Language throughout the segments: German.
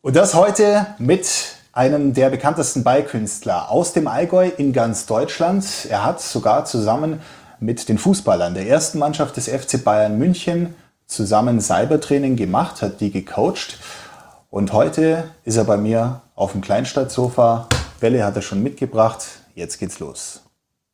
Und das heute mit einem der bekanntesten Ballkünstler aus dem Allgäu in ganz Deutschland. Er hat sogar zusammen mit den Fußballern der ersten Mannschaft des FC Bayern München zusammen Cybertraining gemacht, hat die gecoacht. Und heute ist er bei mir auf dem Kleinstadtsofa. Bälle hat er schon mitgebracht. Jetzt geht's los.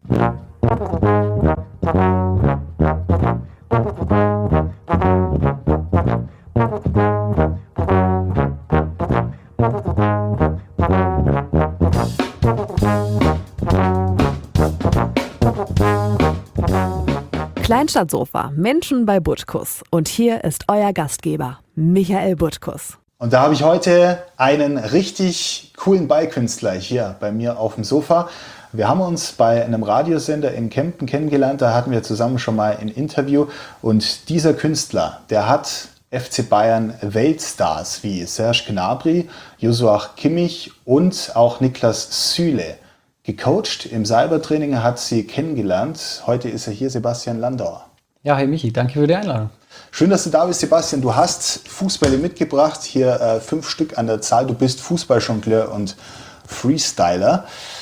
Kleinstadtsofa, Menschen bei Butkus. Und hier ist euer Gastgeber, Michael Butkus. Und da habe ich heute einen richtig coolen Ballkünstler hier bei mir auf dem Sofa. Wir haben uns bei einem Radiosender in Kempten kennengelernt, da hatten wir zusammen schon mal ein Interview. Und dieser Künstler, der hat FC Bayern Weltstars wie Serge Gnabry, Joshua Kimmich und auch Niklas Süle gecoacht. Im Cybertraining, er hat sie kennengelernt. Heute ist er hier, Sebastian Landauer. Ja, hey Michi, danke für die Einladung. Schön, dass du da bist, Sebastian. Du hast Fußbälle mitgebracht, hier 5 Stück an der Zahl. Du bist Fußballjongleur und Freestyler.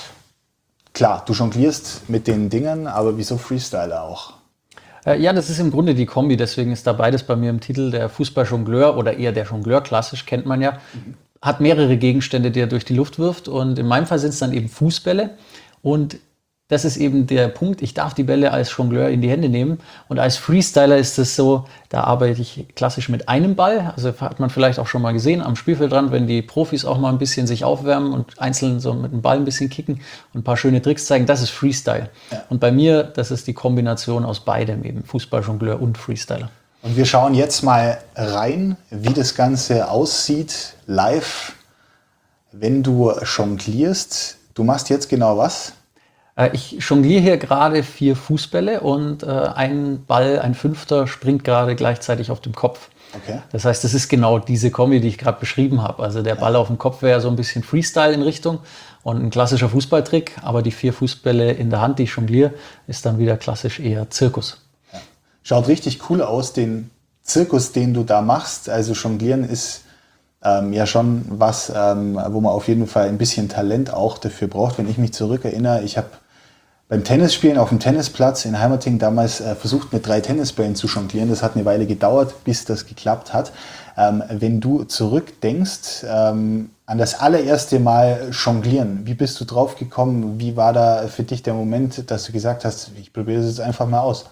Klar, du jonglierst mit den Dingern, aber wieso Freestyler auch? Ja, das ist im Grunde die Kombi, deswegen ist da beides bei mir im Titel. Der Fußballjongleur oder eher der Jongleur, klassisch kennt man ja, hat mehrere Gegenstände, die er durch die Luft wirft. Und in meinem Fall sind es dann eben Fußbälle. Und das ist eben der Punkt, ich darf die Bälle als Jongleur in die Hände nehmen. Und als Freestyler ist es so, da arbeite ich klassisch mit einem Ball. Also hat man vielleicht auch schon mal gesehen am Spielfeldrand, wenn die Profis auch mal ein bisschen sich aufwärmen und einzeln so mit dem Ball ein bisschen kicken und ein paar schöne Tricks zeigen. Das ist Freestyle. Ja. Und bei mir, das ist die Kombination aus beidem, eben Fußballjongleur und Freestyler. Und wir schauen jetzt mal rein, wie das Ganze aussieht, live, wenn du jonglierst. Du machst jetzt genau was? Ich jongliere hier gerade 4 Fußbälle und ein Ball, ein 5. springt gerade gleichzeitig auf dem Kopf. Okay. Das heißt, das ist genau diese Kombi, die ich gerade beschrieben habe. Also der Ball auf dem Kopf wäre so ein bisschen Freestyle in Richtung und ein klassischer Fußballtrick, aber die 4 Fußbälle in der Hand, die ich jongliere, ist dann wieder klassisch eher Zirkus. Ja. Schaut richtig cool aus, den Zirkus, den du da machst. Also jonglieren ist ja schon was, wo man auf jeden Fall ein bisschen Talent auch dafür braucht. Wenn ich mich zurückerinnere, ich habe beim Tennisspielen auf dem Tennisplatz in Heimerting damals versucht, mit 3 Tennisbällen zu jonglieren. Das hat eine Weile gedauert, bis das geklappt hat. Wenn du zurückdenkst an das allererste Mal jonglieren, wie bist du drauf gekommen? Wie war da für dich der Moment, dass du gesagt hast, ich probiere es jetzt einfach mal aus?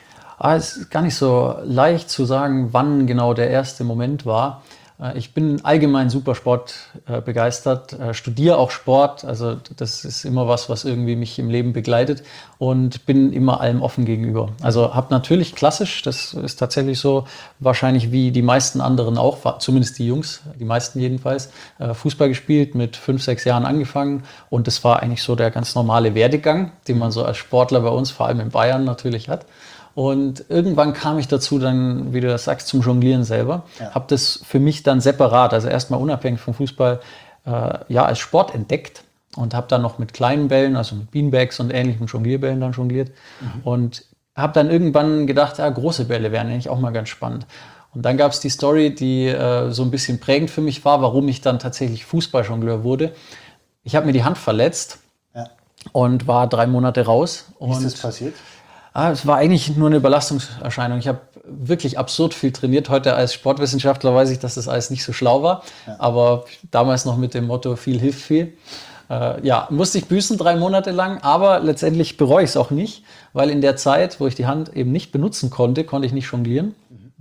Es ist gar nicht so leicht zu sagen, wann genau der erste Moment war. Ich bin allgemein super sportbegeistert, studiere auch Sport, also das ist immer was irgendwie mich im Leben begleitet und bin immer allem offen gegenüber. Also habe natürlich klassisch, das ist tatsächlich so, wahrscheinlich wie die meisten anderen auch, zumindest die Jungs, die meisten jedenfalls, Fußball gespielt, mit 5, 6 Jahren angefangen und das war eigentlich so der ganz normale Werdegang, den man so als Sportler bei uns, vor allem in Bayern natürlich hat. Und irgendwann kam ich dazu dann, wie du das sagst, zum Jonglieren selber. Ja. Habe das für mich dann separat, also erstmal unabhängig vom Fußball, als Sport entdeckt und habe dann noch mit kleinen Bällen, also mit Beanbags und ähnlichen Jonglierbällen dann jongliert. Und habe dann irgendwann gedacht, ja, große Bälle wären eigentlich auch mal ganz spannend. Und dann gab es die Story, die so ein bisschen prägend für mich war, warum ich dann tatsächlich Fußballjongleur wurde. Ich habe mir die Hand verletzt und war 3 Monate raus. Wie ist das passiert? Es war eigentlich nur eine Überlastungserscheinung. Ich habe wirklich absurd viel trainiert. Heute als Sportwissenschaftler weiß ich, dass das alles nicht so schlau war. Ja. Aber damals noch mit dem Motto, viel hilft viel. Musste ich büßen 3 Monate lang, aber letztendlich bereue ich es auch nicht, weil in der Zeit, wo ich die Hand eben nicht benutzen konnte, konnte ich nicht jonglieren.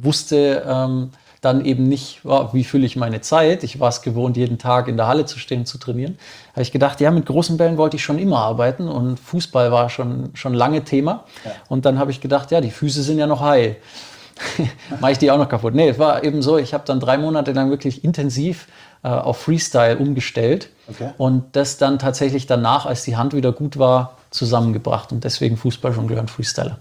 Wusste dann eben nicht, wie fülle ich meine Zeit. Ich war es gewohnt, jeden Tag in der Halle zu stehen und zu trainieren. Habe ich gedacht, ja, mit großen Bällen wollte ich schon immer arbeiten und Fußball war schon lange Thema. Ja. Und dann habe ich gedacht, ja, die Füße sind ja noch heil. Mache ich die auch noch kaputt? Nee, es war eben so, ich habe dann 3 Monate lang wirklich intensiv auf Freestyle umgestellt und das dann tatsächlich danach, als die Hand wieder gut war, zusammengebracht und deswegen Fußballjongleur und Freestyler.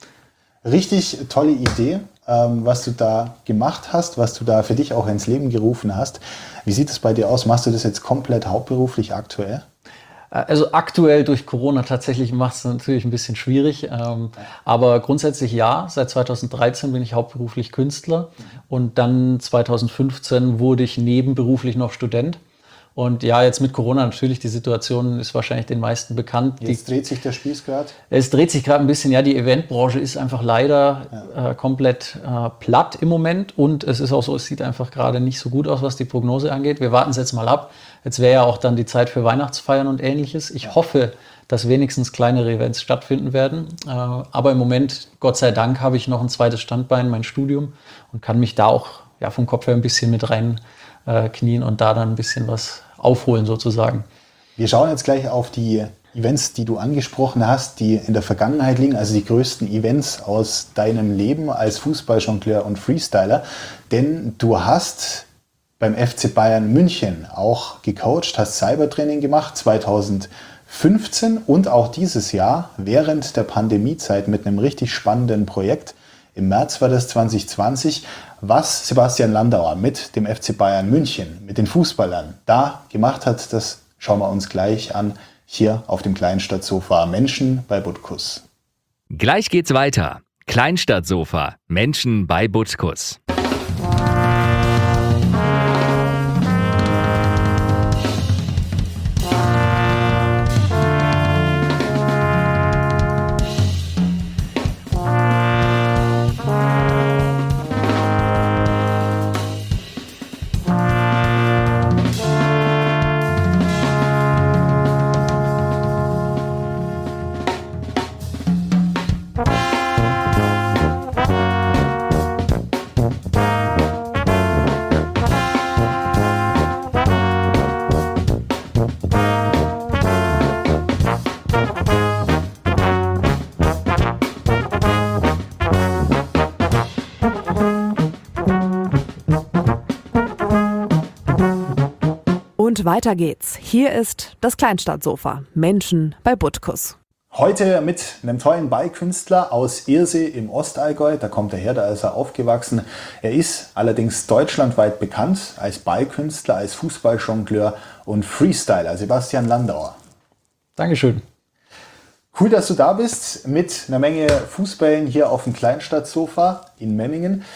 Richtig tolle Idee, was du da gemacht hast, was du da für dich auch ins Leben gerufen hast. Wie sieht es bei dir aus? Machst du das jetzt komplett hauptberuflich aktuell? Also aktuell durch Corona tatsächlich macht es natürlich ein bisschen schwierig, aber grundsätzlich ja. Seit 2013 bin ich hauptberuflich Künstler und dann 2015 wurde ich nebenberuflich noch Student. Und ja, jetzt mit Corona natürlich, die Situation ist wahrscheinlich den meisten bekannt. Jetzt dreht sich der Spieß gerade. Es dreht sich gerade ein bisschen, ja, die Eventbranche ist einfach leider komplett platt im Moment und es ist auch so, es sieht einfach gerade nicht so gut aus, was die Prognose angeht. Wir warten es jetzt mal ab. Jetzt wäre ja auch dann die Zeit für Weihnachtsfeiern und Ähnliches. Ich hoffe, dass wenigstens kleinere Events stattfinden werden. Aber im Moment, Gott sei Dank, habe ich noch ein zweites Standbein, mein Studium, und kann mich da auch vom Kopf her ein bisschen mit rein knien und da dann ein bisschen was aufholen sozusagen. Wir schauen jetzt gleich auf die Events, die du angesprochen hast, die in der Vergangenheit liegen, also die größten Events aus deinem Leben als Fußballjongleur und Freestyler. Denn du hast beim FC Bayern München auch gecoacht, hast Cybertraining gemacht 2015 und auch dieses Jahr während der Pandemiezeit mit einem richtig spannenden Projekt. Im März war das 2020, was Sebastian Landauer mit dem FC Bayern München, mit den Fußballern da gemacht hat, das schauen wir uns gleich an, hier auf dem Kleinstadtsofa Menschen bei Butkus. Gleich geht's weiter. Kleinstadtsofa Menschen bei Butkus. Und weiter geht's. Hier ist das Kleinstadtsofa. Menschen bei Butkus. Heute mit einem tollen Ballkünstler aus Irsee im Ostallgäu. Da kommt er her, da ist er aufgewachsen. Er ist allerdings deutschlandweit bekannt als Ballkünstler, als Fußballjongleur und Freestyler. Sebastian Landauer. Dankeschön. Cool, dass du da bist mit einer Menge Fußballen hier auf dem Kleinstadtsofa in Memmingen.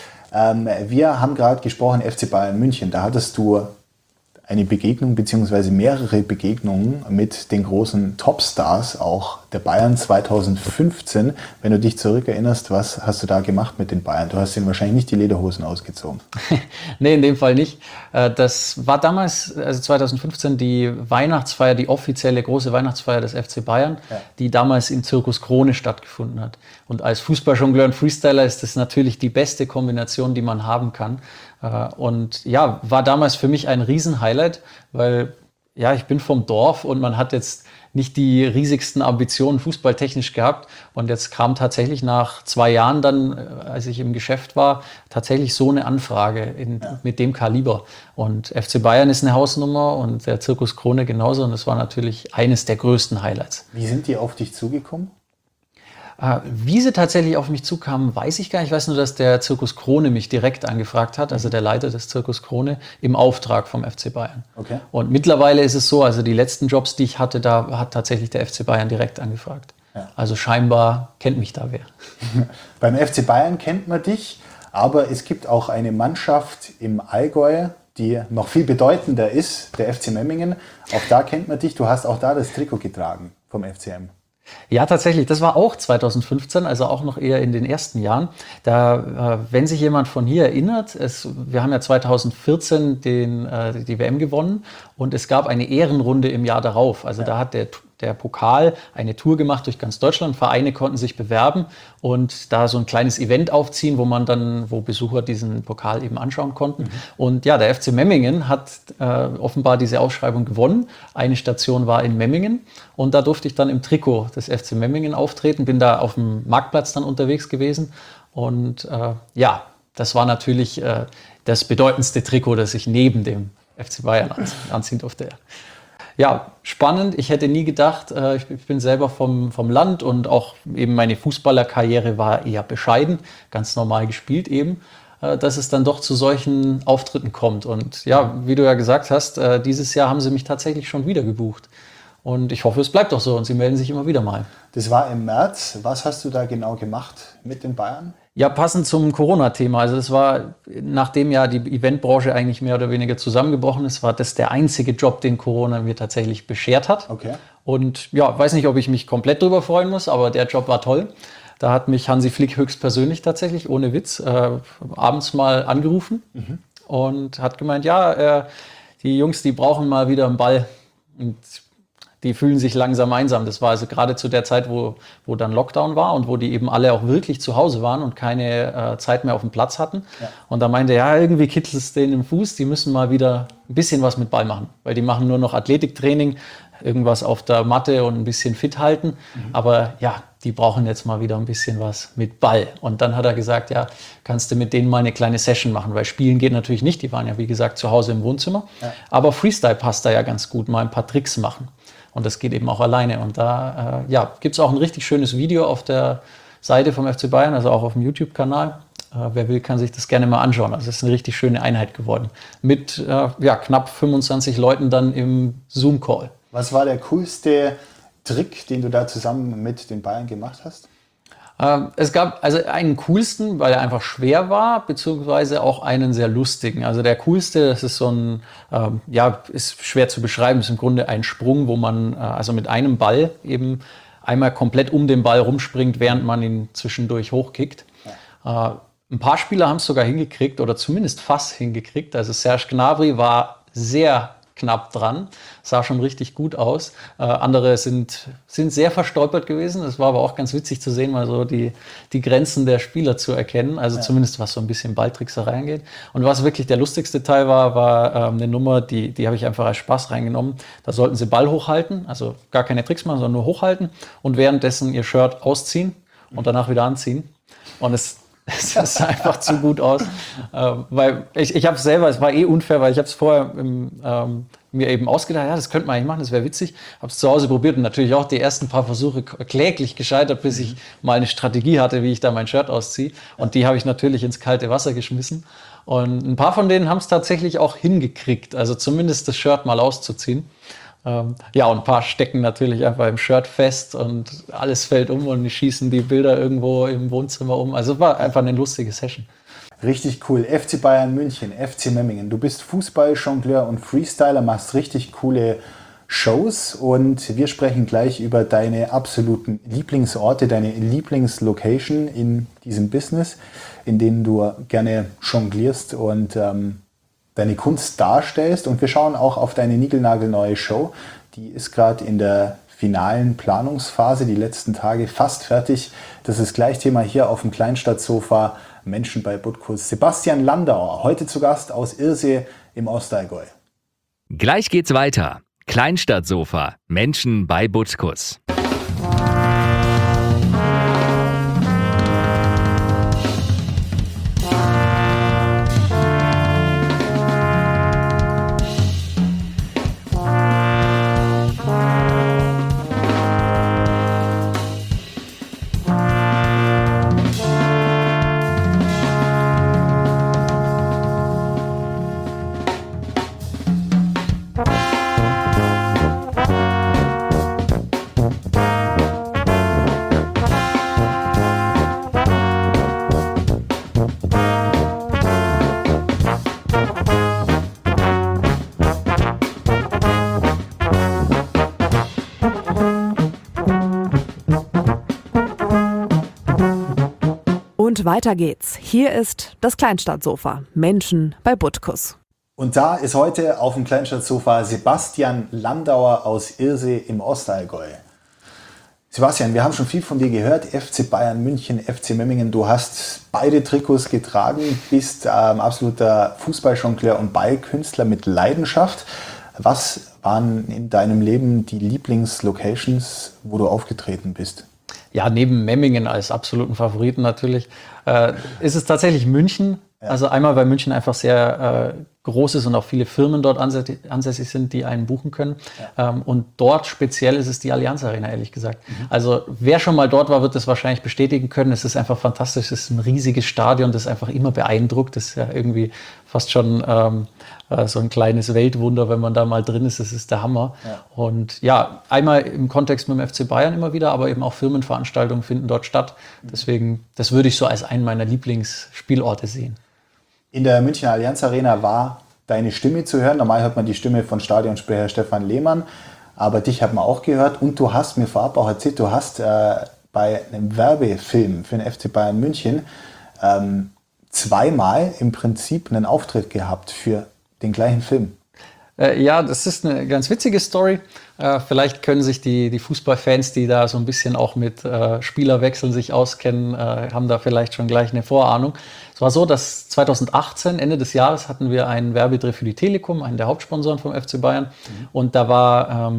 Wir haben gerade gesprochen, FC Bayern München. Da hattest du eine Begegnung bzw. mehrere Begegnungen mit den großen Topstars auch der Bayern 2015. Wenn du dich zurückerinnerst, was hast du da gemacht mit den Bayern? Du hast ihnen wahrscheinlich nicht die Lederhosen ausgezogen. Nee, in dem Fall nicht. Das war damals, also 2015, die Weihnachtsfeier, die offizielle große Weihnachtsfeier des FC Bayern, die damals im Zirkus Krone stattgefunden hat. Und als Fußballjongleur und Freestyler ist das natürlich die beste Kombination, die man haben kann. Und ja, war damals für mich ein Riesenhighlight, weil ja, ich bin vom Dorf und man hat jetzt nicht die riesigsten Ambitionen fußballtechnisch gehabt. Und jetzt kam tatsächlich nach 2 Jahren dann, als ich im Geschäft war, tatsächlich so eine Anfrage mit dem Kaliber. Und FC Bayern ist eine Hausnummer und der Zirkus Krone genauso. Und das war natürlich eines der größten Highlights. Wie sind die auf dich zugekommen? Wie sie tatsächlich auf mich zukamen, weiß ich gar nicht. Ich weiß nur, dass der Zirkus Krone mich direkt angefragt hat, also der Leiter des Zirkus Krone, im Auftrag vom FC Bayern. Okay. Und mittlerweile ist es so, also die letzten Jobs, die ich hatte, da hat tatsächlich der FC Bayern direkt angefragt. Ja. Also scheinbar kennt mich da wer. Beim FC Bayern kennt man dich, aber es gibt auch eine Mannschaft im Allgäu, die noch viel bedeutender ist, der FC Memmingen. Auch da kennt man dich. Du hast auch da das Trikot getragen vom FCM. Ja, tatsächlich. Das war auch 2015, also auch noch eher in den ersten Jahren. Da, wenn sich jemand von hier erinnert, wir haben ja 2014 die WM gewonnen und es gab eine Ehrenrunde im Jahr darauf. Also da hat der Pokal eine Tour gemacht durch ganz Deutschland. Vereine konnten sich bewerben und da so ein kleines Event aufziehen, wo Besucher diesen Pokal eben anschauen konnten. Und ja, der FC Memmingen hat offenbar diese Ausschreibung gewonnen. Eine Station war in Memmingen und da durfte ich dann im Trikot des FC Memmingen auftreten. Bin da auf dem Marktplatz dann unterwegs gewesen und ja, das war natürlich das bedeutendste Trikot, das ich neben dem FC Bayern anziehen durfte. Ja, spannend. Ich hätte nie gedacht, ich bin selber vom Land und auch eben meine Fußballerkarriere war eher bescheiden, ganz normal gespielt eben, dass es dann doch zu solchen Auftritten kommt. Und ja, wie du ja gesagt hast, dieses Jahr haben sie mich tatsächlich schon wieder gebucht. Und ich hoffe, es bleibt auch so und sie melden sich immer wieder mal. Das war im März. Was hast du da genau gemacht mit den Bayern? Ja, passend zum Corona-Thema. Also das war, nachdem ja die Eventbranche eigentlich mehr oder weniger zusammengebrochen ist, war das der einzige Job, den Corona mir tatsächlich beschert hat. Okay. Und ja, weiß nicht, ob ich mich komplett drüber freuen muss, aber der Job war toll. Da hat mich Hansi Flick höchstpersönlich tatsächlich, ohne Witz, abends mal angerufen und hat gemeint, ja, die Jungs, die brauchen mal wieder einen Ball und die fühlen sich langsam einsam. Das war also gerade zu der Zeit, wo dann Lockdown war und wo die eben alle auch wirklich zu Hause waren und keine Zeit mehr auf dem Platz hatten. Ja. Und da meinte er, ja, irgendwie kitzelt es denen im Fuß, die müssen mal wieder ein bisschen was mit Ball machen, weil die machen nur noch Athletiktraining, irgendwas auf der Matte und ein bisschen fit halten. Aber ja, die brauchen jetzt mal wieder ein bisschen was mit Ball. Und dann hat er gesagt, ja, kannst du mit denen mal eine kleine Session machen, weil Spielen geht natürlich nicht. Die waren ja, wie gesagt, zu Hause im Wohnzimmer. Ja. Aber Freestyle passt da ja ganz gut, mal ein paar Tricks machen. Und das geht eben auch alleine. Und da gibt es auch ein richtig schönes Video auf der Seite vom FC Bayern, also auch auf dem YouTube-Kanal. Wer will, kann sich das gerne mal anschauen. Also es ist eine richtig schöne Einheit geworden. Mit knapp 25 Leuten dann im Zoom-Call. Was war der coolste Trick, den du da zusammen mit den Bayern gemacht hast? Es gab also einen coolsten, weil er einfach schwer war, beziehungsweise auch einen sehr lustigen. Also der coolste, das ist so ein, ist schwer zu beschreiben, ist im Grunde ein Sprung, wo man also mit einem Ball eben einmal komplett um den Ball rumspringt, während man ihn zwischendurch hochkickt. Ja. Ein paar Spieler haben es sogar hingekriegt oder zumindest fast hingekriegt. Also Serge Gnabry war sehr knapp dran, sah schon richtig gut aus. Andere sind sehr verstolpert gewesen. Es war aber auch ganz witzig zu sehen, mal so die Grenzen der Spieler zu erkennen. Also zumindest was so ein bisschen Balltrickserei angeht. Und was wirklich der lustigste Teil war eine Nummer, die habe ich einfach als Spaß reingenommen. Da sollten sie Ball hochhalten, also gar keine Tricks machen, sondern nur hochhalten und währenddessen ihr Shirt ausziehen und danach wieder anziehen. Und es sah einfach zu gut aus, weil ich habe es selber, es war unfair, weil ich habe es vorher mir eben ausgedacht, ja, das könnte man eigentlich machen, das wäre witzig. Habe es zu Hause probiert und natürlich auch die ersten paar Versuche kläglich gescheitert, bis ich mal eine Strategie hatte, wie ich da mein Shirt ausziehe. Und die habe ich natürlich ins kalte Wasser geschmissen. Und ein paar von denen haben es tatsächlich auch hingekriegt, also zumindest das Shirt mal auszuziehen. Und ein paar stecken natürlich einfach im Shirt fest und alles fällt um und die schießen die Bilder irgendwo im Wohnzimmer um. Also es war einfach eine lustige Session. Richtig cool. FC Bayern München, FC Memmingen. Du bist Fußball-Jongleur und Freestyler, machst richtig coole Shows und wir sprechen gleich über deine absoluten Lieblingsorte, deine Lieblingslocation in diesem Business, in denen du gerne jonglierst und deine Kunst darstellst. Und wir schauen auch auf deine niegelnagelneue Show. Die ist gerade in der finalen Planungsphase, die letzten Tage fast fertig. Das ist gleich Thema hier auf dem Kleinstadtsofa Menschen bei Butkus. Sebastian Landauer, heute zu Gast aus Irsee im Ostallgäu. Gleich geht's weiter. Kleinstadtsofa Menschen bei Butkus. Und weiter geht's. Hier ist das Kleinstadtsofa. Menschen bei Butkus. Und da ist heute auf dem Kleinstadtsofa Sebastian Landauer aus Irsee im Ostallgäu. Sebastian, wir haben schon viel von dir gehört. FC Bayern München, FC Memmingen. Du hast beide Trikots getragen, bist absoluter Fußballjongleur und Ballkünstler mit Leidenschaft. Was waren in deinem Leben die Lieblingslocations, wo du aufgetreten bist? Ja, neben Memmingen als absoluten Favoriten natürlich, ist es tatsächlich München. Ja. Also einmal, weil München einfach sehr groß ist und auch viele Firmen dort ansässig sind, die einen buchen können. Und dort speziell ist es die Allianz Arena, ehrlich gesagt. Also wer schon mal dort war, wird das wahrscheinlich bestätigen können. Es ist einfach fantastisch. Es ist ein riesiges Stadion, das einfach immer beeindruckt. Das ist ja irgendwie fast schon so ein kleines Weltwunder, wenn man da mal drin ist. Das ist der Hammer. Ja. Und ja, einmal im Kontext mit dem FC Bayern immer wieder, aber eben auch Firmenveranstaltungen finden dort statt. Deswegen, das würde ich so als einen meiner Lieblingsspielorte sehen. In der Münchner Allianz Arena war deine Stimme zu hören. Normal hört man die Stimme von Stadionsprecher Stefan Lehmann, aber dich hat man auch gehört. Und du hast mir vorab auch erzählt, du hast bei einem Werbefilm für den FC Bayern München zweimal im Prinzip einen Auftritt gehabt für den gleichen Film. Ja, das ist eine ganz witzige Story. Vielleicht können sich die Fußballfans, die da so ein bisschen auch mit Spielerwechseln sich auskennen, haben da vielleicht schon gleich eine Vorahnung. Es war so, dass 2018, Ende des Jahres, hatten wir einen Werbedreh für die Telekom, einen der Hauptsponsoren vom FC Bayern. Und da war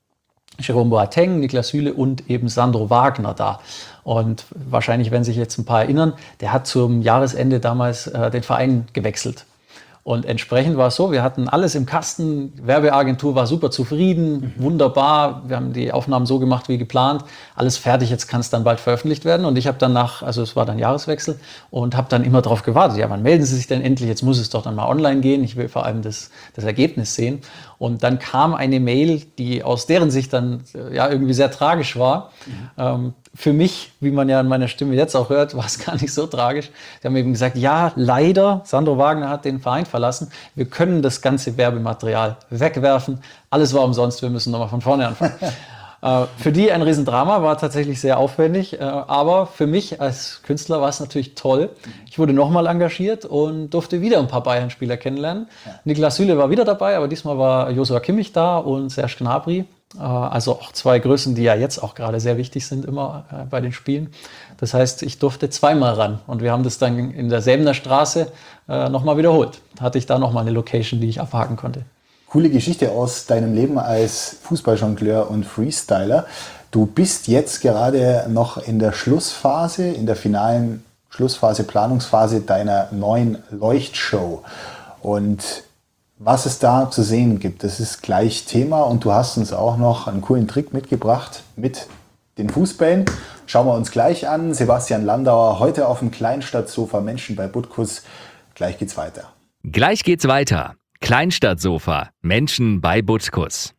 Jerome Boateng, Niklas Süle und eben Sandro Wagner da. Und wahrscheinlich, wenn sich jetzt ein paar erinnern, der hat zum Jahresende damals den Verein gewechselt. Und entsprechend war es so, wir hatten alles im Kasten, Werbeagentur war super zufrieden, wunderbar, wir haben die Aufnahmen so gemacht wie geplant, alles fertig, jetzt kann es dann bald veröffentlicht werden. Und ich habe dann also es war dann Jahreswechsel und habe dann immer darauf gewartet, ja, wann melden Sie sich denn endlich, jetzt muss es doch dann mal online gehen, ich will vor allem das Ergebnis sehen. Und dann kam eine Mail, die aus deren Sicht dann ja irgendwie sehr tragisch war. Für mich, wie man ja an meiner Stimme jetzt auch hört, war es gar nicht so tragisch. Sie haben eben gesagt, ja, leider, Sandro Wagner hat den Verein verlassen. Wir können das ganze Werbematerial wegwerfen. Alles war umsonst, wir müssen nochmal von vorne anfangen. Für die ein Riesendrama, war tatsächlich sehr aufwendig. Aber für mich als Künstler war es natürlich toll. Ich wurde nochmal engagiert und durfte wieder ein paar Bayern-Spieler kennenlernen. Ja. Niklas Süle war wieder dabei, aber diesmal war Joshua Kimmich da und Serge Gnabry. Also auch zwei Größen, die ja jetzt auch gerade sehr wichtig sind immer bei den Spielen. Das heißt, ich durfte zweimal ran und wir haben das dann in der Säbener Straße nochmal wiederholt. Hatte ich da nochmal eine Location, die ich abhaken konnte. Coole Geschichte aus deinem Leben als Fußballjongleur und Freestyler. Du bist jetzt gerade noch in der Schlussphase, in der finalen Schlussphase, Planungsphase deiner neuen Leuchtshow. Und was es da zu sehen gibt, das ist gleich Thema. Und du hast uns auch noch einen coolen Trick mitgebracht mit den Fußbällen. Schauen wir uns gleich an. Sebastian Landauer, heute auf dem Kleinstadtsofa Menschen bei Butkus. Gleich geht's weiter. Gleich geht's weiter. Kleinstadtsofa Menschen bei Butkus.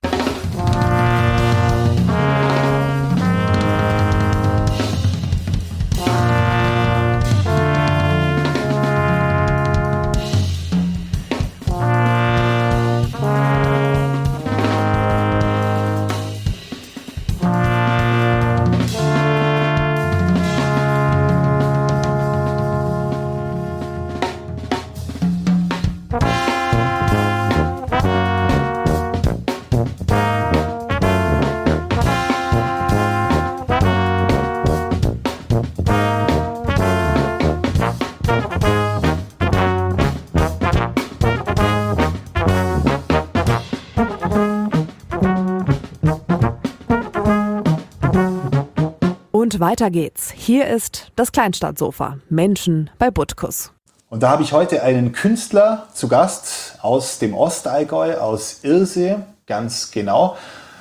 Und weiter geht's. Hier ist das Kleinstadtsofa. Menschen bei Butkus. Und da habe ich heute einen Künstler zu Gast aus dem Ostallgäu, aus Irsee, ganz genau.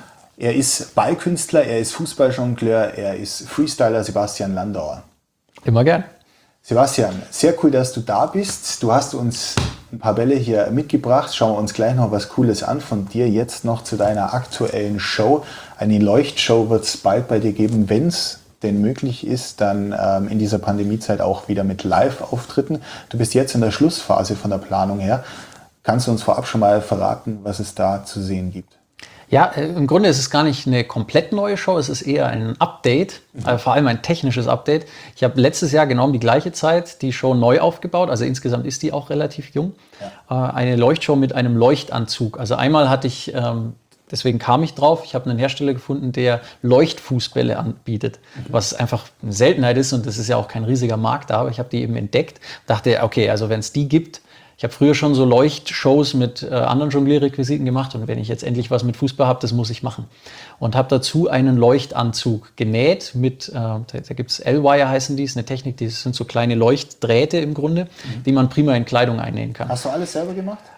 Er ist Ballkünstler, er ist Fußballjongleur, er ist Freestyler, Sebastian Landauer. Immer gern. Sebastian, sehr cool, dass du da bist. Du hast uns ein paar Bälle hier mitgebracht. Schauen wir uns gleich noch was Cooles an von dir. Jetzt noch zu deiner aktuellen Show. Eine Leuchtshow wird es bald bei dir geben, wenn es denn möglich ist, dann in dieser Pandemiezeit auch wieder mit Live-Auftritten. Du bist jetzt in der Schlussphase von der Planung her. Kannst du uns vorab schon mal verraten, was es da zu sehen gibt? Ja, im Grunde ist es gar nicht eine komplett neue Show, es ist eher ein Update, vor allem ein technisches Update. Ich habe letztes Jahr genau um die gleiche Zeit die Show neu aufgebaut, also insgesamt ist die auch relativ jung. Ja. Eine Leuchtshow mit einem Leuchtanzug. Also einmal hatte ich, deswegen kam ich drauf, ich habe einen Hersteller gefunden, der Leuchtfußbälle anbietet, was einfach eine Seltenheit ist und das ist ja auch kein riesiger Markt da, aber ich habe die eben entdeckt, dachte, okay, also wenn es die gibt, ich habe früher schon so Leuchtshows mit anderen Jonglierrequisiten gemacht und wenn ich jetzt endlich was mit Fußball habe, das muss ich machen. Und habe dazu einen Leuchtanzug genäht mit, da gibt es L-Wire heißen die, ist eine Technik, das sind so kleine Leuchtdrähte im Grunde, die man prima in Kleidung einnähen kann. Hast du alles selber gemacht?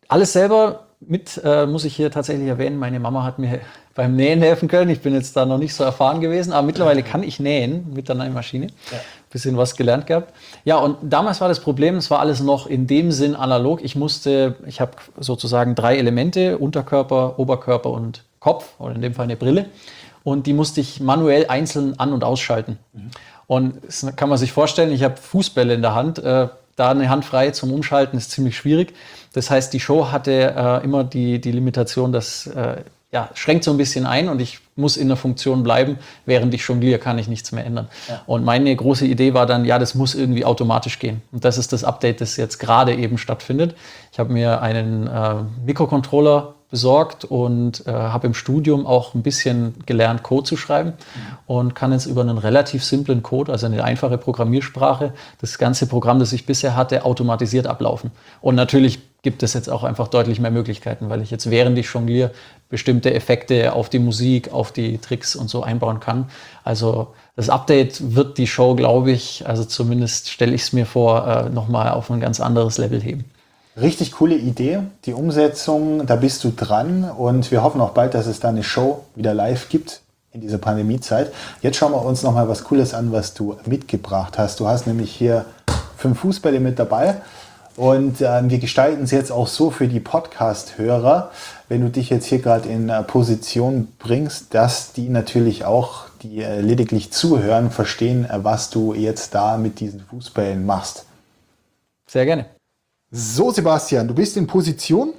alles selber muss ich hier tatsächlich erwähnen, meine Mama hat mir beim Nähen helfen können. Ich bin jetzt da noch nicht so erfahren gewesen, aber mittlerweile kann ich nähen mit der Nähmaschine. Ja. Bisschen was gelernt gehabt. Ja, und damals war das Problem, es war alles noch in dem Sinn analog. Ich habe sozusagen 3 Elemente, Unterkörper, Oberkörper und Kopf, oder in dem Fall eine Brille. Und die musste ich manuell einzeln an- und ausschalten. Und das kann man sich vorstellen, ich habe Fußbälle in der Hand. Da eine Hand frei zum Umschalten ist ziemlich schwierig. Das heißt, die Show hatte immer die Limitation, dass schränkt so ein bisschen ein und ich muss in der Funktion bleiben. Während ich jongliere, kann ich nichts mehr ändern. Ja. Und meine große Idee war dann, das muss irgendwie automatisch gehen. Und das ist das Update, das jetzt gerade eben stattfindet. Ich habe mir einen Mikrocontroller besorgt und habe im Studium auch ein bisschen gelernt, Code zu schreiben und kann jetzt über einen relativ simplen Code, also eine einfache Programmiersprache, das ganze Programm, das ich bisher hatte, automatisiert ablaufen. Und natürlich gibt es jetzt auch einfach deutlich mehr Möglichkeiten, weil ich jetzt, während ich jongliere, bestimmte Effekte auf die Musik, auf die Tricks und so einbauen kann. Also das Update wird die Show, glaube ich, also zumindest stelle ich es mir vor, nochmal auf ein ganz anderes Level heben. Richtig coole Idee. Die Umsetzung, da bist du dran und wir hoffen auch bald, dass es da eine Show wieder live gibt in dieser Pandemiezeit. Jetzt schauen wir uns nochmal was Cooles an, was du mitgebracht hast. Du hast nämlich hier 5 Fußbälle mit dabei und wir gestalten es jetzt auch so für die Podcast-Hörer, wenn du dich jetzt hier gerade in Position bringst, dass die natürlich auch, die lediglich zuhören, verstehen, was du jetzt da mit diesen Fußbällen machst. Sehr gerne. So, Sebastian, du bist in Position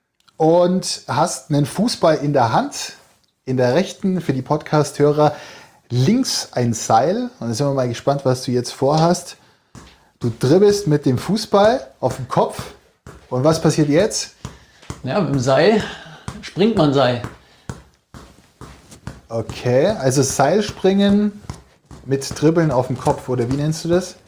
und hast einen Fußball in der Hand, in der rechten, für die Podcast-Hörer, links ein Seil. Und da sind wir mal gespannt, was du jetzt vorhast. Du dribbelst mit dem Fußball auf dem Kopf. Und was passiert jetzt? Ja, mit dem Seil springt man Seil. Okay, also Seilspringen mit Dribbeln auf dem Kopf, oder wie nennst du das?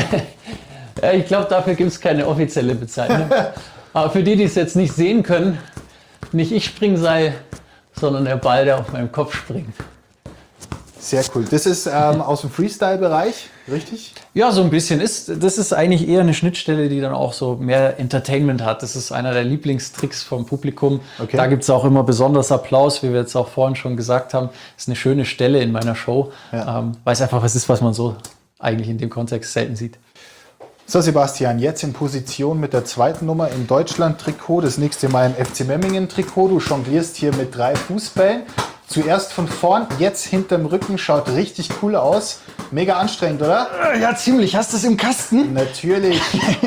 Ja, ich glaube, dafür gibt es keine offizielle Bezeichnung. Aber für die, die es jetzt nicht sehen können, nicht ich springe Seil, sondern der Ball, der auf meinem Kopf springt. Sehr cool. Das ist aus dem Freestyle-Bereich, richtig? Ja, so ein bisschen. Das ist eigentlich eher eine Schnittstelle, die dann auch so mehr Entertainment hat. Das ist einer der Lieblingstricks vom Publikum. Okay. Da gibt es auch immer besonders Applaus, wie wir jetzt auch vorhin schon gesagt haben. Das ist eine schöne Stelle in meiner Show, weil es einfach was ist, was man so eigentlich in dem Kontext selten sieht. So, Sebastian, jetzt in Position mit der 2. Nummer im Deutschland-Trikot. Das nächste Mal im FC Memmingen-Trikot. Du jonglierst hier mit 3 Fußbällen. Zuerst von vorn, jetzt hinterm Rücken. Schaut richtig cool aus. Mega anstrengend, oder? Ja, ziemlich. Hast du es im Kasten? Natürlich.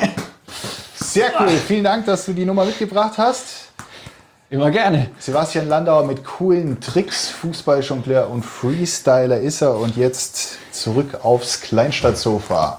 Sehr cool. Vielen Dank, dass du die Nummer mitgebracht hast. Immer gerne. Sebastian Landauer mit coolen Tricks. Fußballjongleur und Freestyler ist er. Und jetzt zurück aufs Kleinstadtsofa.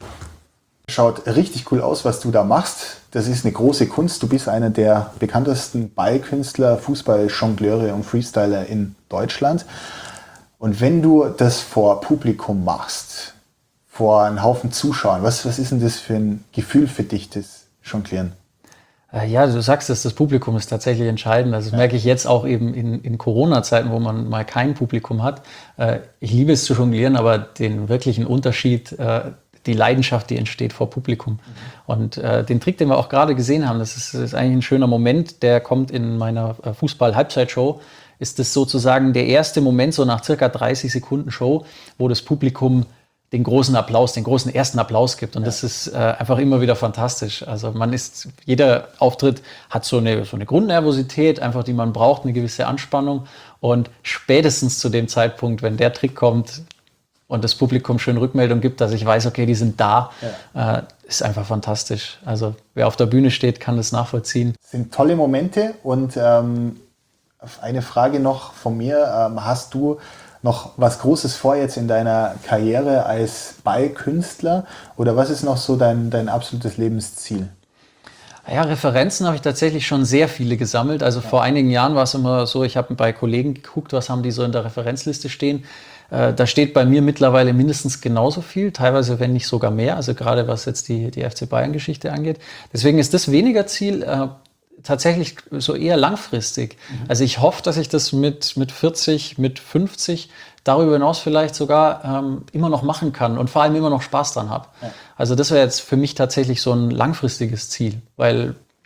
Schaut richtig cool aus, was du da machst. Das ist eine große Kunst. Du bist einer der bekanntesten Ballkünstler, Fußballjongleure und Freestyler in Deutschland. Und wenn du das vor Publikum machst, vor einem Haufen Zuschauern, was ist denn das für ein Gefühl für dich, das Jonglieren? Ja, du sagst es, das Publikum ist tatsächlich entscheidend. Also das merke ich jetzt auch eben in Corona-Zeiten, wo man mal kein Publikum hat. Ich liebe es zu jonglieren, aber den wirklichen Unterschied, die Leidenschaft, die entsteht vor Publikum. Und den Trick, den wir auch gerade gesehen haben, das ist eigentlich ein schöner Moment, der kommt in meiner Fußball-Halbzeitshow, ist das sozusagen der erste Moment, so nach circa 30 Sekunden Show, wo das Publikum den großen Applaus, den großen ersten Applaus gibt. Und das ist einfach immer wieder fantastisch. Also jeder Auftritt hat so eine Grundnervosität, einfach die man braucht, eine gewisse Anspannung. Und spätestens zu dem Zeitpunkt, wenn der Trick kommt, und das Publikum schön Rückmeldung gibt, dass ich weiß, okay, die sind da, ist einfach fantastisch. Also wer auf der Bühne steht, kann das nachvollziehen. Das sind tolle Momente und eine Frage noch von mir. Hast du noch was Großes vor jetzt in deiner Karriere als Ballkünstler oder was ist noch so dein absolutes Lebensziel? Ja, Referenzen habe ich tatsächlich schon sehr viele gesammelt. Also vor einigen Jahren war es immer so, ich habe bei Kollegen geguckt, was haben die so in der Referenzliste stehen. Da steht bei mir mittlerweile mindestens genauso viel, teilweise wenn nicht sogar mehr, also gerade was jetzt die FC Bayern-Geschichte angeht. Deswegen ist das weniger Ziel, tatsächlich so eher langfristig. Also ich hoffe, dass ich das mit 40, mit 50, darüber hinaus vielleicht sogar immer noch machen kann und vor allem immer noch Spaß dran habe. Ja. Also das wäre jetzt für mich tatsächlich so ein langfristiges Ziel, weil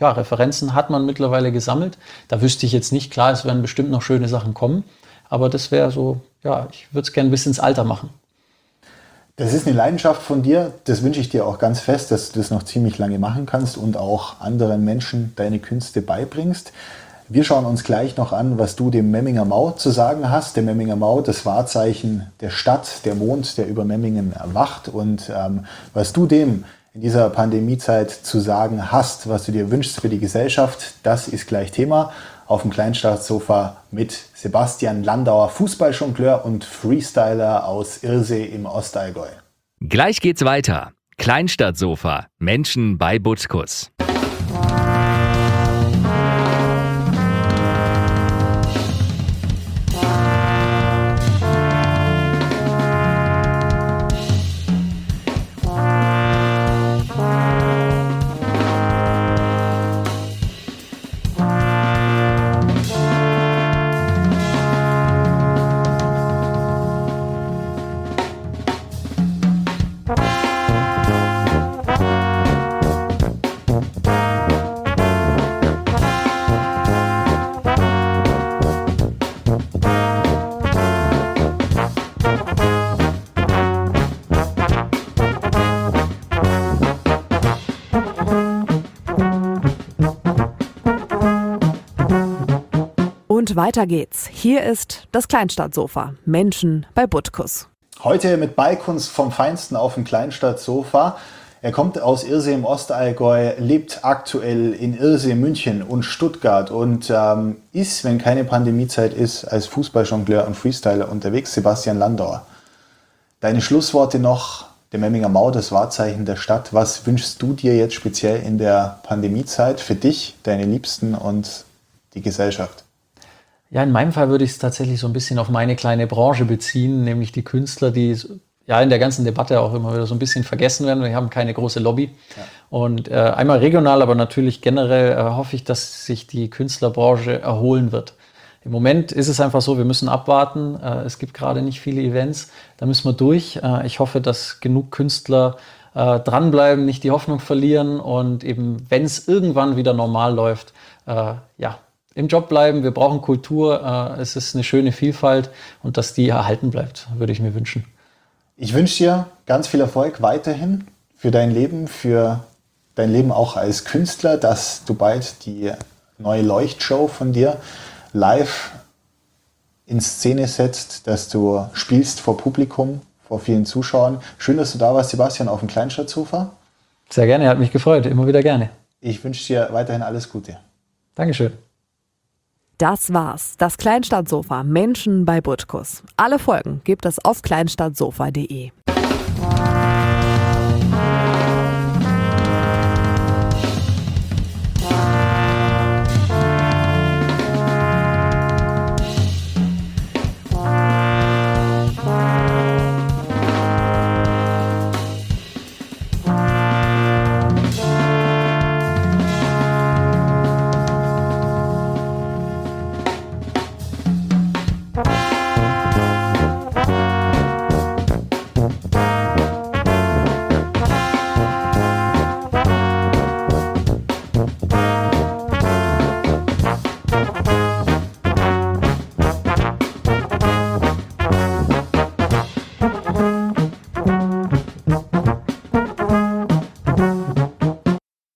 Referenzen hat man mittlerweile gesammelt. Da wüsste ich jetzt nicht, klar, es werden bestimmt noch schöne Sachen kommen, aber das wäre so, ich würde es gerne bis ins Alter machen. Das ist eine Leidenschaft von dir, das wünsche ich dir auch ganz fest, dass du das noch ziemlich lange machen kannst und auch anderen Menschen deine Künste beibringst. Wir schauen uns gleich noch an, was du dem Memminger Mau zu sagen hast. Der Memminger Mau, das Wahrzeichen der Stadt, der Mond, der über Memmingen wacht. Und was du dem in dieser Pandemiezeit zu sagen hast, was du dir wünschst für die Gesellschaft, das ist gleich Thema auf dem Kleinstadtsofa mit Sebastian Landauer, Fußballjongleur und Freestyler aus Irsee im Ostallgäu. Gleich geht's weiter. Kleinstadtsofa. Menschen bei Butkus. Und weiter geht's. Hier ist das Kleinstadtsofa. Menschen bei Butkus. Heute mit Ballkunst vom Feinsten auf dem Kleinstadtsofa. Er kommt aus Irsee im Ostallgäu, lebt aktuell in Irsee, München und Stuttgart und ist, wenn keine Pandemiezeit ist, als Fußballjongleur und Freestyler unterwegs. Sebastian Landauer. Deine Schlussworte noch, der Memminger Mau, das Wahrzeichen der Stadt. Was wünschst du dir jetzt speziell in der Pandemiezeit für dich, deine Liebsten und die Gesellschaft? Ja, in meinem Fall würde ich es tatsächlich so ein bisschen auf meine kleine Branche beziehen, nämlich die Künstler, die in der ganzen Debatte auch immer wieder so ein bisschen vergessen werden. Wir haben keine große Lobby. Ja. Und einmal regional, aber natürlich generell hoffe ich, dass sich die Künstlerbranche erholen wird. Im Moment ist es einfach so, wir müssen abwarten. Es gibt gerade nicht viele Events, da müssen wir durch. Ich hoffe, dass genug Künstler dranbleiben, nicht die Hoffnung verlieren und eben, wenn es irgendwann wieder normal läuft, im Job bleiben. Wir brauchen Kultur, es ist eine schöne Vielfalt und dass die erhalten bleibt, würde ich mir wünschen. Ich wünsche dir ganz viel Erfolg weiterhin für dein Leben auch als Künstler, dass du bald die neue Leuchtshow von dir live in Szene setzt, dass du spielst vor Publikum, vor vielen Zuschauern. Schön, dass du da warst, Sebastian, auf dem Kleinstadtsofa. Sehr gerne, hat mich gefreut, immer wieder gerne. Ich wünsche dir weiterhin alles Gute. Dankeschön. Das war's. Das Kleinstadtsofa. Menschen bei Butkus. Alle Folgen gibt es auf kleinstadtsofa.de.